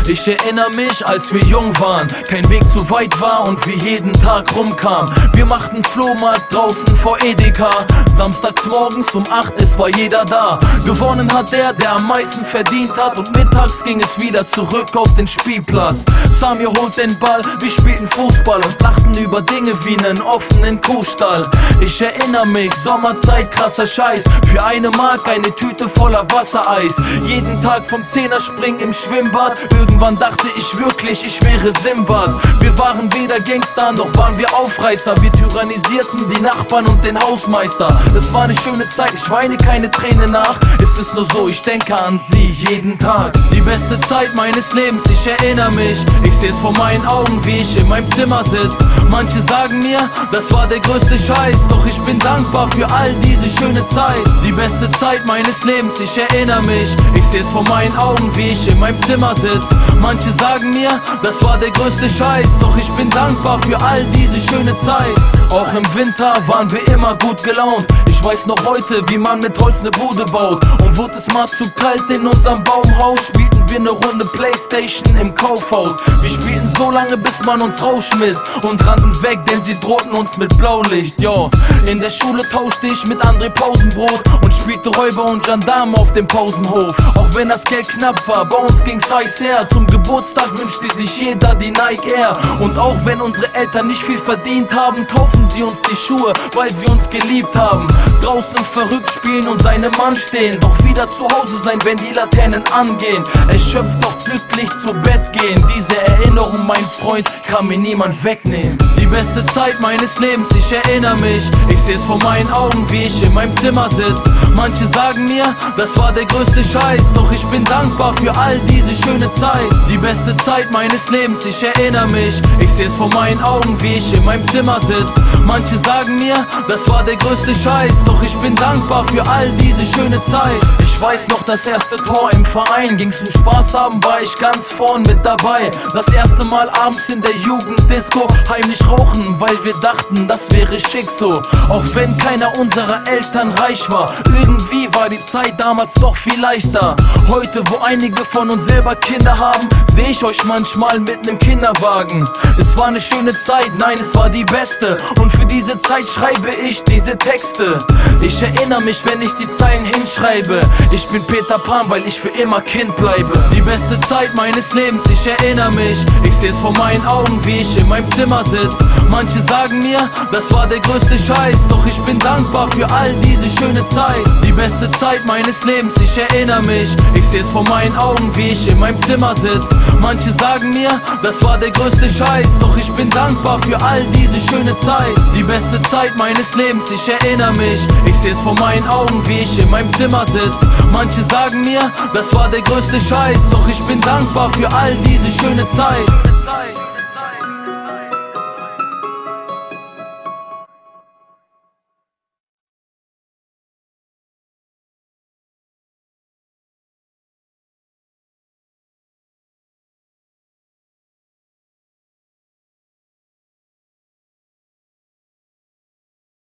Ich erinnere mich, als wir jung waren, kein Weg zu weit war und wir jeden Tag rumkamen. Wir machten Flohmarkt draußen vor Edeka. Samstags morgens um 8, es war jeder da. Gewonnen hat der am meisten verdient hat. Und mittags ging es wieder zurück auf den Spielplatz. Samir holt den Ball, wir spielten Fußball und lachten über Dinge wie nen offenen Kuhstall. Ich erinnere mich, Sommerzeit, krasser Scheiß. Für 1 Mark eine Tüte voller Wassereis. Jeden Tag vom Zehnerspringen im Schwimmbad. Irgendwann dachte ich wirklich, ich wäre Simbad. Wir waren weder Gangster, noch waren wir Aufreißer. Wir tyrannisierten die Nachbarn und den Hausmeister. Es war eine schöne Zeit, ich weine keine Träne nach. Es ist nur so, ich denke an sie jeden Tag. Die beste Zeit meines Lebens, ich erinnere mich. Ich seh's vor meinen Augen, wie ich in meinem Zimmer sitz. Manche sagen mir, das war der größte Scheiß. Doch ich bin dankbar für all diese schöne Zeit. Die beste Zeit meines Lebens, ich erinnere mich. Ich seh's vor meinen Augen, wie ich in meinem Zimmer sitz. Manche sagen mir, das war der größte Scheiß. Doch ich bin dankbar für all diese schöne Zeit. Auch im Winter waren wir immer gut gelaunt. Ich weiß noch heute, wie man mit Holz ne Bude baut. Und wurde es mal zu kalt in unserem Baumhaus, spielten wir ne Runde Playstation im Kaufhaus. Wir spielten so lange, bis man uns rausschmiss und rannten weg, denn sie drohten uns mit Blaulicht, yo. In der Schule tauschte ich mit André Pausenbrot und spielte Räuber und Gendarme auf dem Pausenhof. Auch wenn das Geld knapp war, bei uns ging's heiß her. Zum Geburtstag wünschte sich jeder die Nike Air. Und auch wenn unsere Eltern nicht viel verdient haben, kaufen sie uns die Schuhe, weil sie uns geliebt haben. Draußen verrückt spielen und seinem Mann stehen, doch wieder zu Hause sein, wenn die Laternen angehen. Erschöpft doch glücklich zu Bett gehen. Diese Erinnerung, mein Freund, kann mir niemand wegnehmen. Die beste Zeit meines Lebens, ich erinnere mich. Ich seh's vor meinen Augen, wie ich in meinem Zimmer sitz. Manche sagen mir, das war der größte Scheiß. Doch ich bin dankbar für all diese schöne Zeit. Die beste Zeit meines Lebens, ich erinnere mich. Ich seh's vor meinen Augen, wie ich in meinem Zimmer sitz. Manche sagen mir, das war der größte Scheiß. Doch ich bin dankbar für all diese schöne Zeit. Ich weiß noch, das erste Tor im Verein. Ging's um Spaß haben, war ich ganz vorn mit dabei. Das erste Mal abends in der Jugenddisco heimlich rauchen, weil wir dachten, das wäre schick so. Auch wenn keiner unserer Eltern reich war, irgendwie war die Zeit damals doch viel leichter. Heute, wo einige von uns selber Kinder haben, seh ich euch manchmal mit nem Kinderwagen. Es war eine schöne Zeit, nein, es war die beste. Und für diese Zeit schreibe ich diese Texte. Ich erinnere mich, wenn ich die Zeilen hinschreibe. Ich bin Peter Pan, weil ich für immer Kind bleibe. Die beste Zeit meines Lebens, ich erinnere mich. Ich seh's vor meinen Augen, wie ich in meinem Zimmer sitz. Manche sagen mir, das war der größte Scheiß. Doch ich bin dankbar für all diese schöne Zeit. Die beste Zeit meines Lebens, ich erinnere mich. Ich seh's vor meinen Augen, wie ich in meinem Zimmer sitz. Manche sagen mir, das war der größte Scheiß. Doch ich bin dankbar für all diese schöne Zeit. Die beste Zeit meines Lebens, ich erinnere mich. Ich seh's vor meinen Augen, wie ich in meinem Zimmer sitz. Manche sagen mir, das war der größte Scheiß. Doch ich bin dankbar für all diese schöne Zeit.